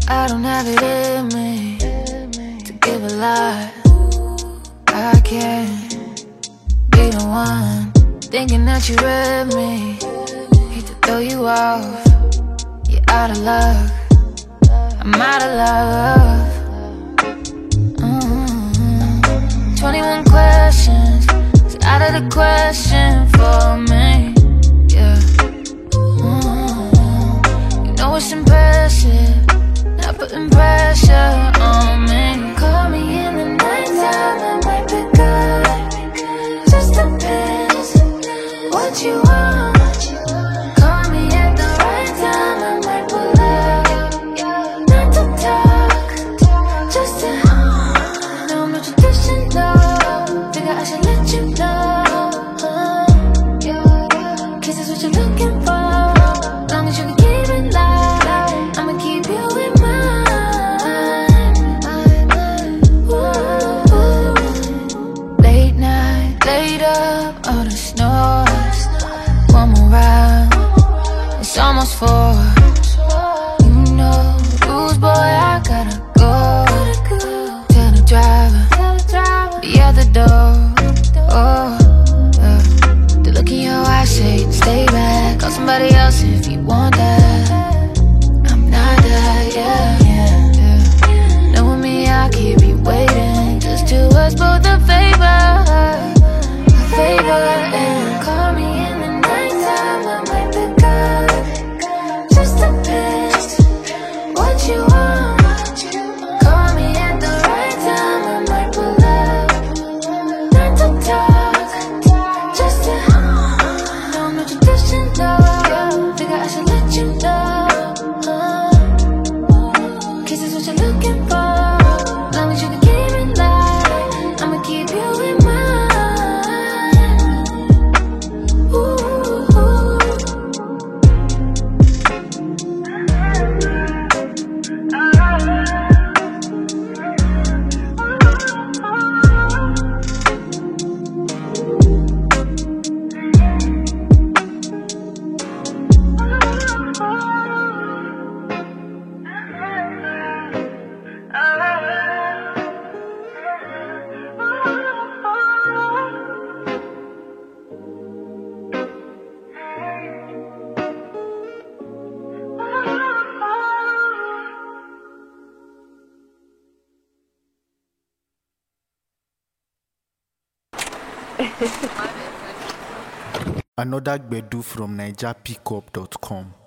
I don't have it in me to give a lie. I can't be the one thinking that you read me. Hate to throw you off, you're out of luck. I'm out of love. 21 questions, it's out of the question for me. Yeah. You know it's impressive, not putting pressure on me. Call me in the nighttime, I might pick up. Just depends what you want. Call me at the right time, I might pull up. Not to talk, just to know I'm no traditional. Figure I should let you know. Kiss is what you're looking for. Long as you can keep it light, I'ma keep you in mind. Late night, laid up, all the snores. One more round, it's almost 4. You know the rules, boy, I gotta go. Tell the driver, be at the door. Oh, the look in your eyes say, stay back. Call somebody else if you want that. I'm not that, yeah. Knowing me, I keep you waiting. Just do us both a favor. And call me in the nighttime, I might pick up. Just depends what you want. Call me at the right time, I might pull up. Not to talk, just to know I'm no traditional. Figure I should let you know. Kiss is what you're looking for. Long as you can keep it light, I'ma keep you in mind. Another Gbedu from NigerPickup.com.